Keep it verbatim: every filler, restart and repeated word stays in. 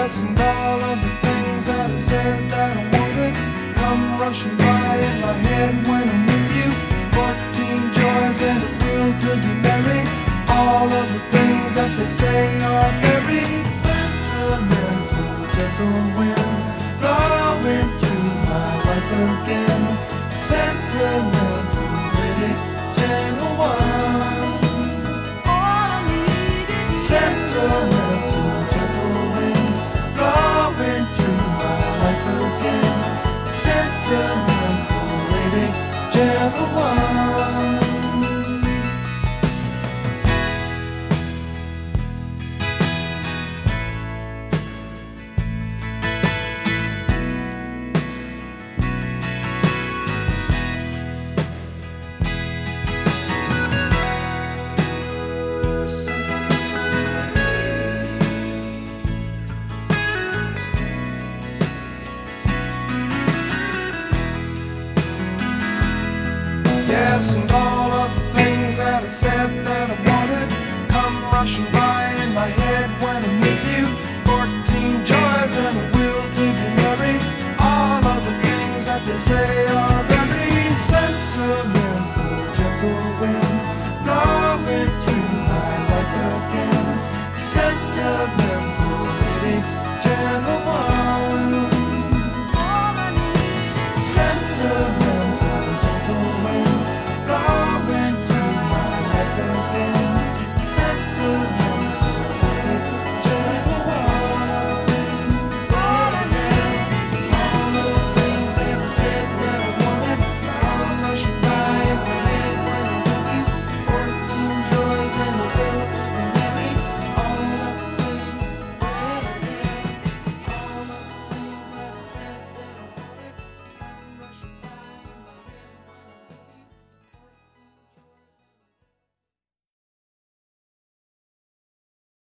Yes, and all of the things that I said that I wanted come rushing by in my head when I'm with you. Fourteen joys and a will to be merry. All of the things that they say are very sentimental, gentle wind blowing through my life again. Sentimental, pretty, gentle one. All I need is sentimental, gentle wind blowing through my life again. Sentimental, lady, gentle one. Yes, and all of the things that I said that I wanted come rushing by in my head when I'm with you. Fourteen joys and a will to be merry. All of the things that they say